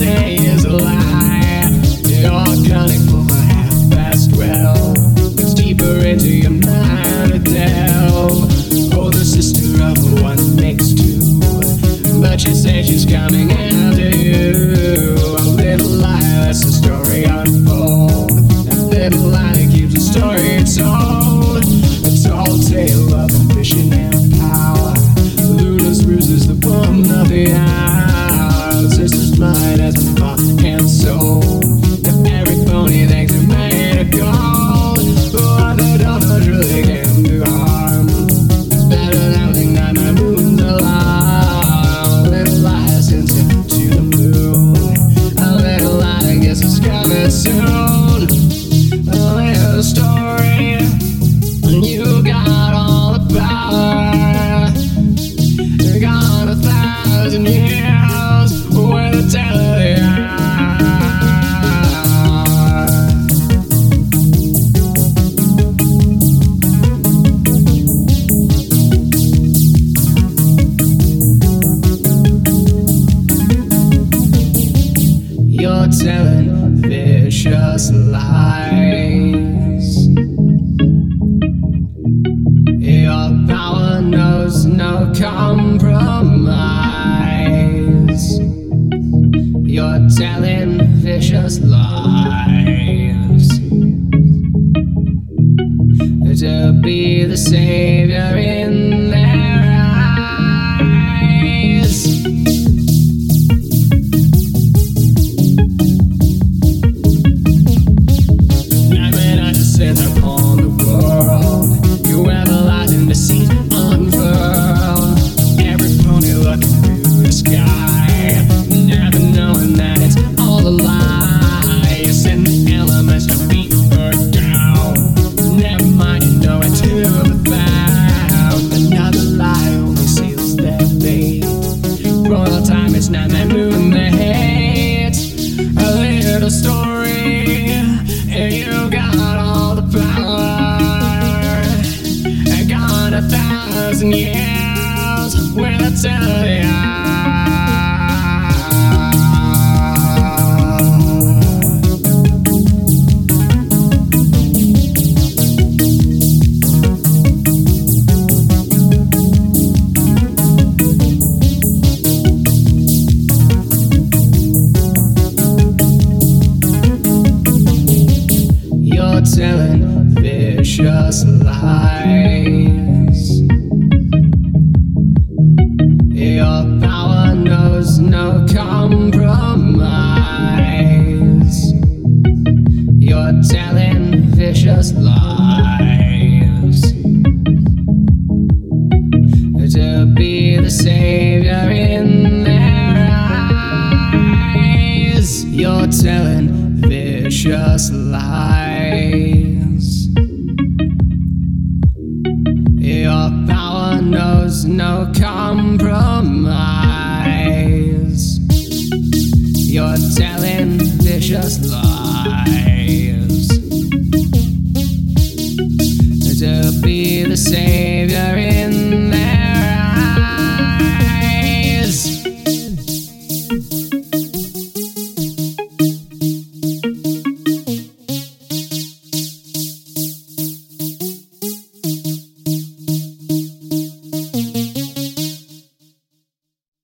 say is a lie. You're gunning for a half-past 12. It's deeper into your mind to delve. Older sister of one makes two, but she says she's coming after you. A little lie lets the story unfold. A little lie that keeps the story told. A tall tale of ambition and power. Luna's bruises the bum of the hour. Sister's mind has been bought and sold. If every pony thinks it made a gold, what they don't know truly can do harm. It's better than think that my moon's alarm. A little lie sends you to the moon. A little lie guess it's coming soon. A little story, and you got all the power. You got 1,000 years with a tale of the hour. You're telling vicious lies. Your power knows no compromise. You're telling vicious lies. To be the savior in their eyes. Sit upon the world. You everlasting deceit unfurl. Every pony looking through the sky, never knowing that it's all a lie. You send the elements to beat her down. Never mind, you know it to the found. Another lie only seals their fate. For all the time it's not that moon they hate. A little story, and you got all the power. I got 1,000 years with a tale of the hour. You're telling vicious lies. Your power knows no compromise. You're telling vicious lies. To be the savior in their eyes. You're telling vicious lies. Your power knows no compromise. You're telling vicious lies. To be the same